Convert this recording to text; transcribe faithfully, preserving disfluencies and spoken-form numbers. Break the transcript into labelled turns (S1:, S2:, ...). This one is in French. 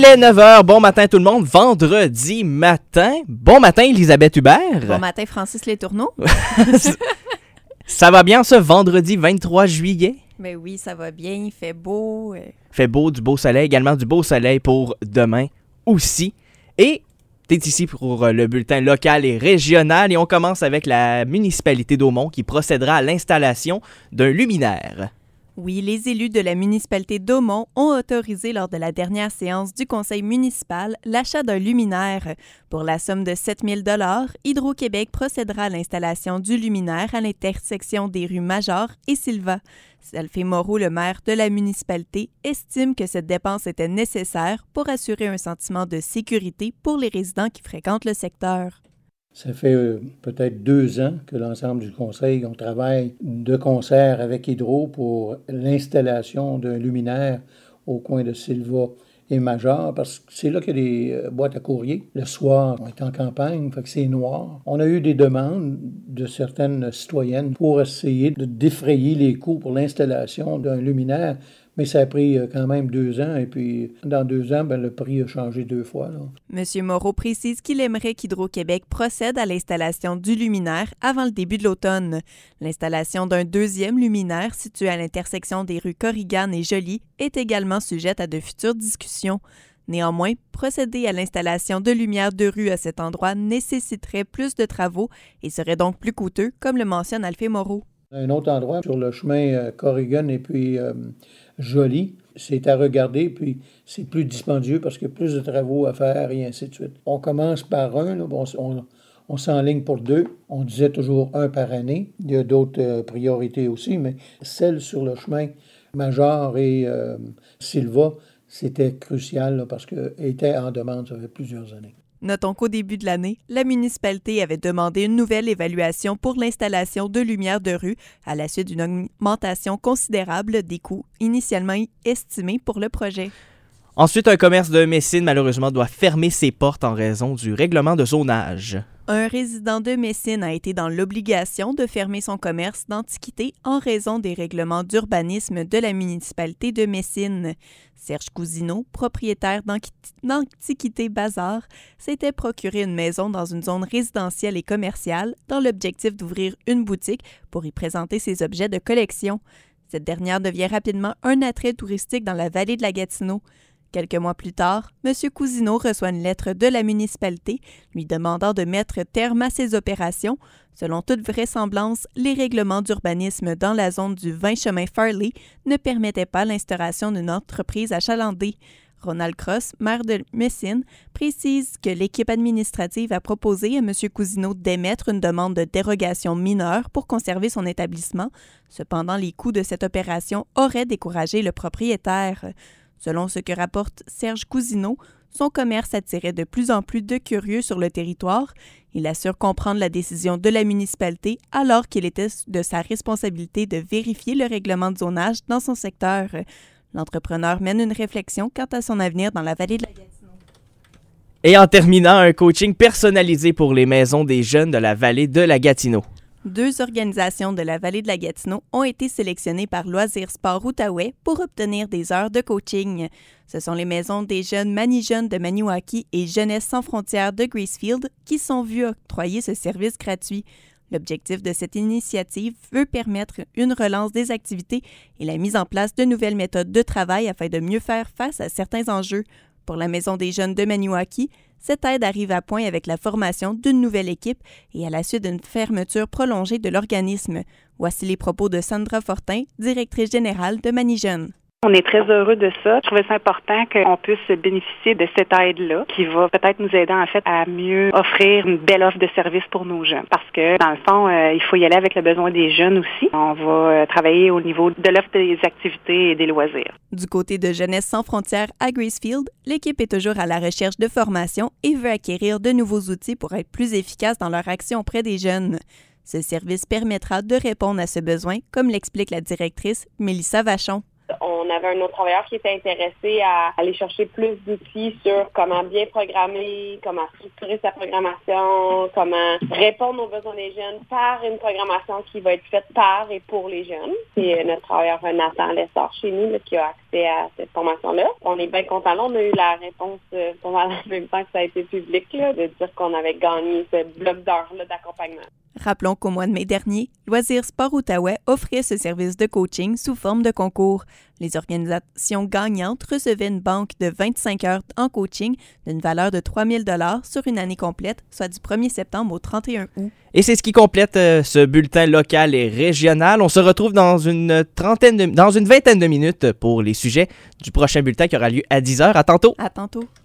S1: Il est neuf heures, bon matin tout le monde, vendredi matin. Bon matin Elisabeth Hubert.
S2: Bon matin Francis Letourneau.
S1: Ça va bien ce vendredi vingt-trois juillet?
S2: Ben oui, ça va bien, il fait beau.
S1: Fait beau, du beau soleil, également du beau soleil pour demain aussi. Et t'es ici pour le bulletin local et régional et on commence avec la municipalité d'Aumont qui procédera à l'installation d'un luminaire.
S2: Oui, les élus de la municipalité d'Aumont ont autorisé lors de la dernière séance du conseil municipal l'achat d'un luminaire. Pour la somme de sept mille dollars, Hydro-Québec procédera à l'installation du luminaire à l'intersection des rues Major et Silva. Alphée Moreau, le maire de la municipalité, estime que cette dépense était nécessaire pour assurer un sentiment de sécurité pour les résidents qui fréquentent le secteur.
S3: Ça fait euh, peut-être deux ans que l'ensemble du conseil, on travaille de concert avec Hydro pour l'installation d'un luminaire au coin de Silva et Major, parce que c'est là qu'il y a des euh, boîtes à courrier. Le soir, on est en campagne, fait que c'est noir. On a eu des demandes de certaines citoyennes pour essayer de défrayer les coûts pour l'installation d'un luminaire, mais ça a pris quand même deux ans, et puis dans deux ans, ben, le prix a changé deux fois. Là.
S2: M. Moreau précise qu'il aimerait qu'Hydro-Québec procède à l'installation du luminaire avant le début de l'automne. L'installation d'un deuxième luminaire situé à l'intersection des rues Corrigan et Joly est également sujette à de futures discussions. Néanmoins, procéder à l'installation de lumières de rue à cet endroit nécessiterait plus de travaux et serait donc plus coûteux, comme le mentionne Alphée Moreau.
S3: Un autre endroit sur le chemin euh, Corrigan et puis euh, Joly, c'est à regarder, puis c'est plus dispendieux parce qu'il y a plus de travaux à faire et ainsi de suite. On commence par un, là, bon, on, on s'enligne pour deux. On disait toujours un par année. Il y a d'autres euh, priorités aussi, mais celle sur le chemin Major et euh, Silva, c'était crucial là, parce qu'elle était en demande, ça fait plusieurs années.
S2: Notons qu'au début de l'année, la municipalité avait demandé une nouvelle évaluation pour l'installation de lumières de rue à la suite d'une augmentation considérable des coûts initialement estimés pour le projet.
S1: Ensuite, un commerce de Messine, malheureusement, doit fermer ses portes en raison du règlement de zonage.
S2: Un résident de Messine a été dans l'obligation de fermer son commerce d'antiquités en raison des règlements d'urbanisme de la municipalité de Messine. Serge Cousineau, propriétaire d'Antiquités Bazar, s'était procuré une maison dans une zone résidentielle et commerciale dans l'objectif d'ouvrir une boutique pour y présenter ses objets de collection. Cette dernière devient rapidement un attrait touristique dans la vallée de la Gatineau. Quelques mois plus tard, M. Cousineau reçoit une lettre de la municipalité lui demandant de mettre terme à ses opérations. Selon toute vraisemblance, les règlements d'urbanisme dans la zone du vingt chemin Farley ne permettaient pas l'instauration d'une entreprise achalandée. Ronald Cross, maire de Messine, précise que l'équipe administrative a proposé à M. Cousineau d'émettre une demande de dérogation mineure pour conserver son établissement. Cependant, les coûts de cette opération auraient découragé le propriétaire. Selon ce que rapporte Serge Cousineau, son commerce attirait de plus en plus de curieux sur le territoire. Il assure comprendre la décision de la municipalité alors qu'il était de sa responsabilité de vérifier le règlement de zonage dans son secteur. L'entrepreneur mène une réflexion quant à son avenir dans la vallée de la Gatineau.
S1: Et en terminant, un coaching personnalisé pour les maisons des jeunes de la vallée de la Gatineau.
S2: Deux organisations de la vallée de la Gatineau ont été sélectionnées par Loisirs Sport Outaouais pour obtenir des heures de coaching. Ce sont les maisons des jeunes Mani-Jeunes de Maniwaki et Jeunesse sans frontières de Gracefield qui sont vues octroyer ce service gratuit. L'objectif de cette initiative veut permettre une relance des activités et la mise en place de nouvelles méthodes de travail afin de mieux faire face à certains enjeux. Pour la Maison des jeunes de Maniwaki, cette aide arrive à point avec la formation d'une nouvelle équipe et à la suite d'une fermeture prolongée de l'organisme. Voici les propos de Sandra Fortin, directrice générale de Mani-Jeunes.
S4: On est très heureux de ça. Je trouvais ça important qu'on puisse bénéficier de cette aide-là qui va peut-être nous aider en fait à mieux offrir une belle offre de service pour nos jeunes. Parce que dans le fond, euh, il faut y aller avec le besoin des jeunes aussi. On va euh, travailler au niveau de l'offre des activités et des loisirs.
S2: Du côté de Jeunesse sans frontières à Gracefield, l'équipe est toujours à la recherche de formation et veut acquérir de nouveaux outils pour être plus efficace dans leur action auprès des jeunes. Ce service permettra de répondre à ce besoin, comme l'explique la directrice Mélissa Vachon.
S5: On avait un autre travailleur qui était intéressé à aller chercher plus d'outils sur comment bien programmer, comment structurer sa programmation, comment répondre aux besoins des jeunes par une programmation qui va être faite par et pour les jeunes. C'est notre travailleur Nathan Lessard chez nous là, qui a accès à cette formation-là. On est bien contents. Là, on a eu la réponse euh, en même temps que ça a été public, là, de dire qu'on avait gagné ce bloc d'heures-là d'accompagnement.
S2: Rappelons qu'au mois de mai dernier, Loisirs Sport Outaouais offrait ce service de coaching sous forme de concours. Les organisations gagnantes recevaient une banque de vingt-cinq heures en coaching d'une valeur de trois mille dollars sur une année complète, soit du premier septembre au trente et un août.
S1: Et c'est ce qui complète euh, ce bulletin local et régional. On se retrouve dans une trentaine de, dans une vingtaine de minutes pour les sujets du prochain bulletin qui aura lieu à dix heures. À tantôt!
S2: À tantôt!